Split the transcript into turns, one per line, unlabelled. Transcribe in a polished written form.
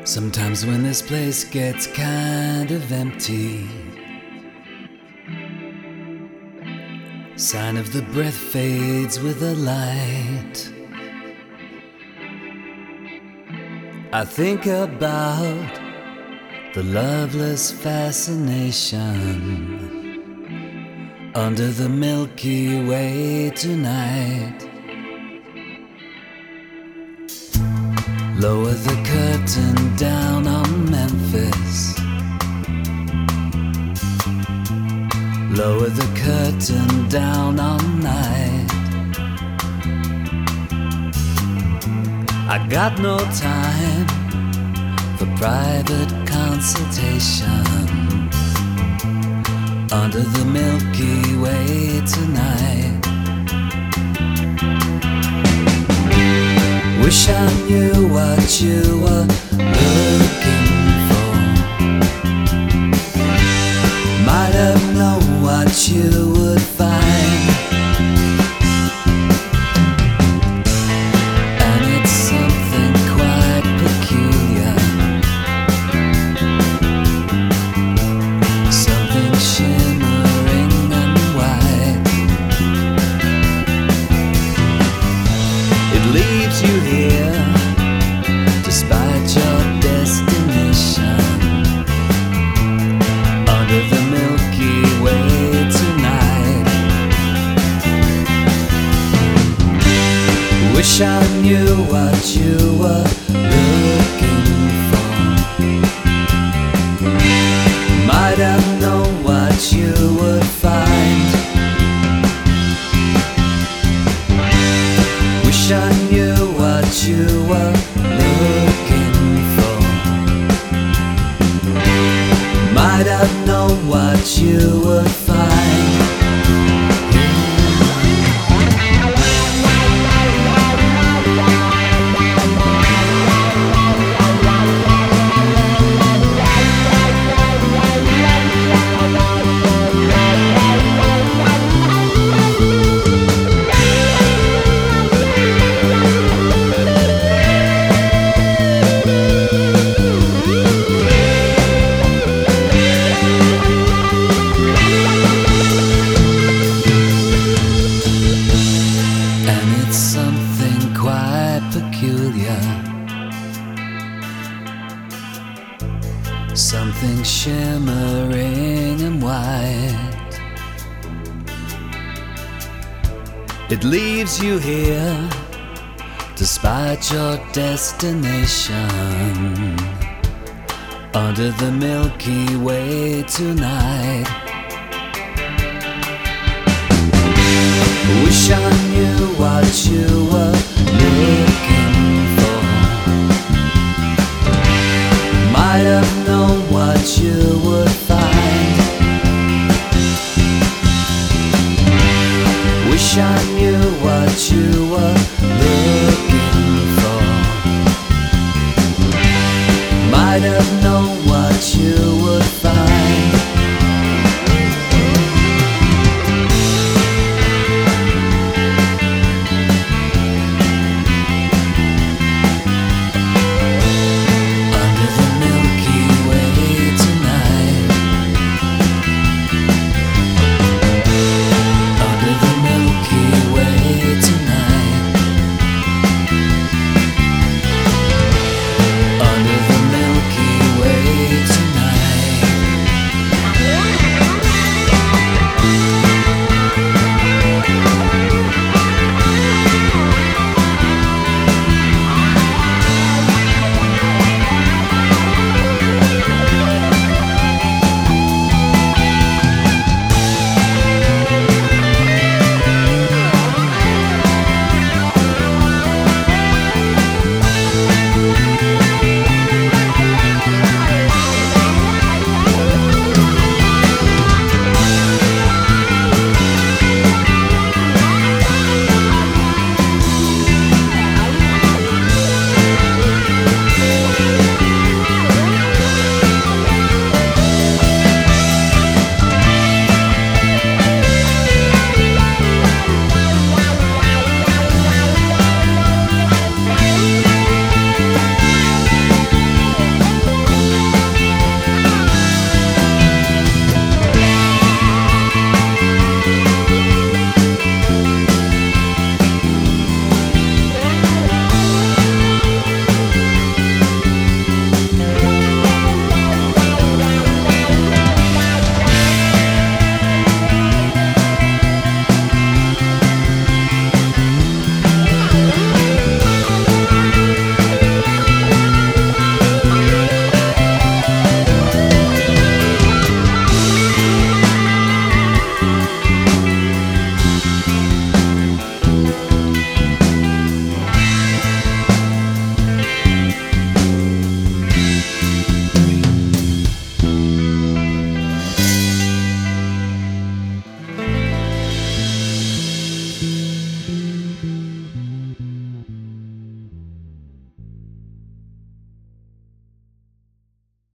Sometimes when this place gets kind of empty, sign of the breath fades with the light. I think about the loveless fascination under the Milky Way tonight. Lower the curtain down on Memphis. Lower the curtain down on night. I got no time for private consultation under the Milky Way tonight. Wish I knew what you were looking for. Might have known what you would find. And it's something quite peculiar, something shimmering and white. It leaves you here despite your destination under the Milky Way tonight. Wish I knew what you were looking for. Might have known what you would find. Wish I knew what you were looking for. Might have known what you would find. Something quite peculiar, something shimmering and white. It leaves you here despite your destination under the Milky Way tonight. Wish I knew what you were looking for. Might have known what you would find. Wish I knew what you were looking for. Might have known what you